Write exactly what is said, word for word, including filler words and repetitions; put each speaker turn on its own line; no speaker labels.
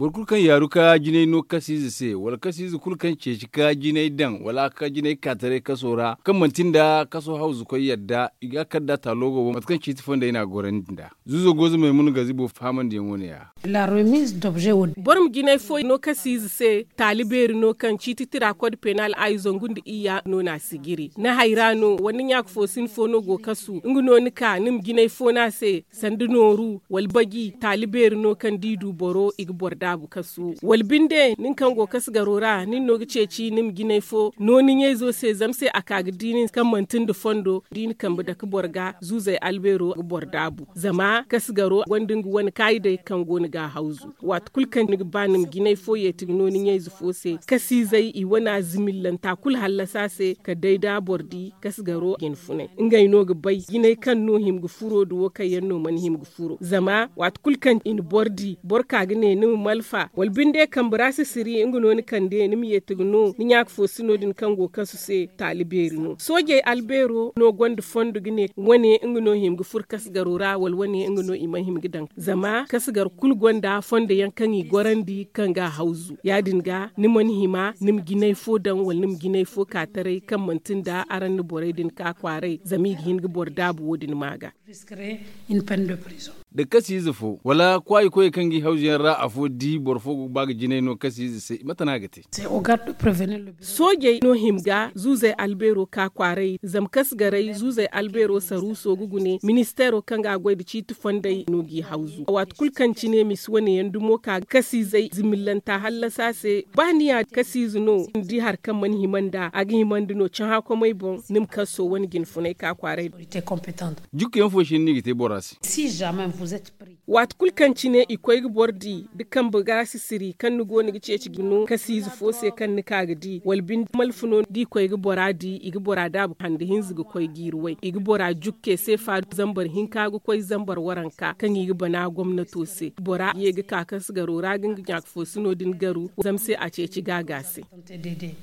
burkul kan yaru ka jinai no kasizi se wala kasizi kul kan ceci ka jinai dan wala ka jinai katare ka sora kan mantinda kaso hauzu ko yadda iga kadda ta logo matkan ci tifon da ina goran da zuzo gozo mai mun gazibo faman da woni ya
la remise d'objet
borum jinai fo no kasizi se taliberi no kan ci titira code penal ay zongundi iya no na sigiri na hairano wani yak fo sin fo no go kasu nguno ni ka nim jinai fo na se sandunoru wal bagi taliberi no kan didu boro igbor dabu kasu wal binde nin kan go kasu garora nin no ceci nim ginai fo no nin yezo se zamse akaga dinin kan mantin da fondo din kan da ka borga zuzai albero gbor dabu zama kasu garo gondin wani kaide kan go ni ga hauzu wat kulkan ni banim ginai fo ye tigno nin yezo fo se kasi zai i wana zimillan ta kul hallasa se ka daida bordi kasu garo gin fune ngai no ga bai ginai kan no him gu furo do kayen no man him gu furo zama wat kulkan in bordi borka ne ni malfa wal binde kan brasi siri inguno ni kande ni mi yetigno ni nyak fo sino din kango kasu se taliberi no soje albero no gonde fondu gine woni inguno him gu furkas garura wal woni inguno iman him gidan zama kasgar kul gonda fonde yankan i gorandi kanga hauzu yadin ga ni man hima nim ginai fo dan wal nim ginai fo ka tare kan mantin da aran ni boredin ka kware zami hin gu bordabu wodin maga
risquerait une peine de prison
da kasi zufo wala kwai koy kangi haujiyar ra afo di borfo baga jinai no kasi zise matana gate
c'est au garde de prévenir le
soje no himga zuze albero ka kware zam kasgarai zuze albero saruso gugune ministero kanga goyde citu fondai no gi hauzu wat kulkanci ne mis wani yandumo ka kasi zai zimillanta hallasa se baniya kasi zuno di har kan man himanda agi himandi no chan ha ko mai bon nim kaso wani gin funai ka kware
autorité compétente
juk yan fo shin ni gite borasi
si jamais vous êtes pris
wat kulkanci ne ikoy bordi dukkan buga sisiri kan nugo ni gice ci gino kasi zufo se kan ni kaga di walbin malfuno di koy ga boradi igi borada bu hande hinzu ga koy girwai igi bora jukke se fa zambar hin kaga koy zambar waranka kan igi bana gwamnato se bora yegi kakas garo ragin yak fo suno din garu zamse a ce ci gagase